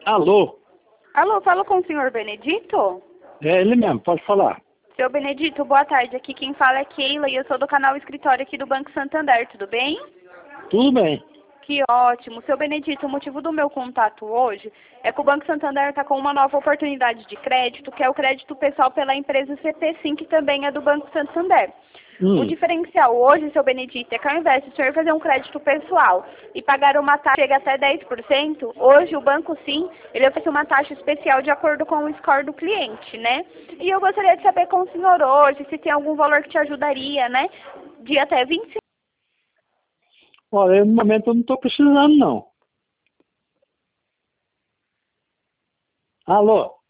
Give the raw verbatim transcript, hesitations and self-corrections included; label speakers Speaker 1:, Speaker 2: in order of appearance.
Speaker 1: Alô?
Speaker 2: Alô, falo com o senhor Benedito?
Speaker 1: É ele mesmo, pode falar.
Speaker 2: Seu Benedito, boa tarde. Aqui quem fala é Keila e eu sou do canal Escritório aqui do Banco Santander, tudo bem?
Speaker 1: Tudo bem.
Speaker 2: Que ótimo. Seu Benedito, o motivo do meu contato hoje é que o Banco Santander está com uma nova oportunidade de crédito, que é o crédito pessoal pela empresa C P Sim, que também é do Banco Santander. O
Speaker 1: Hum.
Speaker 2: diferencial hoje, seu Benedito, é que ao invés de o senhor fazer um crédito pessoal e pagar uma taxa que chega até dez por cento, hoje o Banco Sim, ele oferece uma taxa especial de acordo com o score do cliente, né? E eu gostaria de saber com o senhor hoje se tem algum valor que te ajudaria, né? De até vinte e cinco.
Speaker 1: Olha, no momento eu não estou precisando, não. Alô?